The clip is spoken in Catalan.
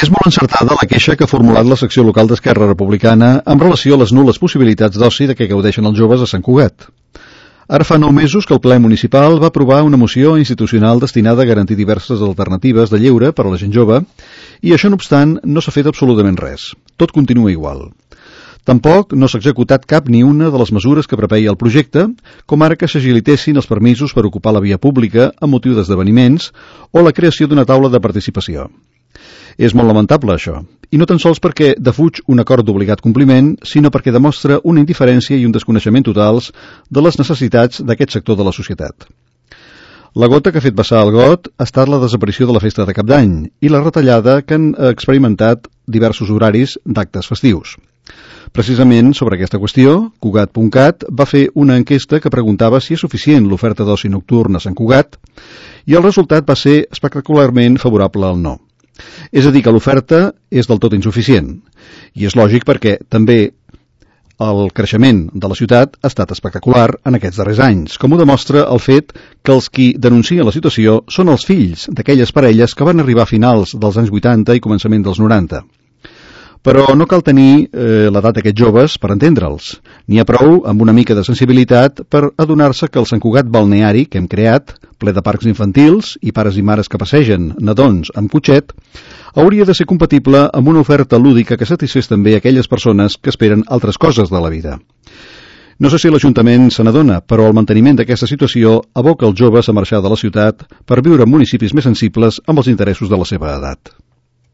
És molt encertada la queixa que ha formulat la secció local d'Esquerra Republicana amb relació a les nul·les possibilitats d'oci de què gaudeixen els joves a Sant Cugat. Ara fa 9 mesos que el ple municipal va aprovar una moció institucional destinada a garantir diverses alternatives de lleure per a la gent jove i això no obstant no s'ha fet absolutament res. Tot continua igual. Tampoc no s'ha executat cap ni una de les mesures que preveia el projecte, com ara que s'agilitessin els permisos per ocupar la via pública amb motiu d'esdeveniments o la creació d'una taula de participació. És molt lamentable això, i no tan sols perquè defuig un acord d'obligat compliment, sinó perquè demostra una indiferència i un desconeixement totals de les necessitats d'aquest sector de la societat. La gota que ha fet vessar el got ha estat la desaparició de la festa de Cap d'Any i la retallada que han experimentat diversos horaris d'actes festius. Precisament sobre aquesta qüestió, Cugat.cat va fer una enquesta que preguntava si és suficient l'oferta d'oci nocturn a Sant Cugat i el resultat va ser espectacularment favorable al no. És a dir, que l'oferta és del tot insuficient. I és lògic perquè també el creixement de la ciutat ha estat espectacular en aquests darrers anys, com ho demostra el fet que els qui denuncien la situació són els fills d'aquelles parelles que van arribar a finals dels anys 80 i començament dels 90. Però no cal tenir l'edat d'aquests joves per entendre'ls. N'hi ha prou amb una mica de sensibilitat per adonar-se que el Sant Cugat balneari que hem creat, ple de parcs infantils i pares i mares que passegen nadons amb cotxet, hauria de ser compatible amb una oferta lúdica que satisfés també aquelles persones que esperen altres coses de la vida. No sé si l'Ajuntament se n'adona, però el manteniment d'aquesta situació aboca els joves a marxar de la ciutat per viure en municipis més sensibles amb els interessos de la seva edat.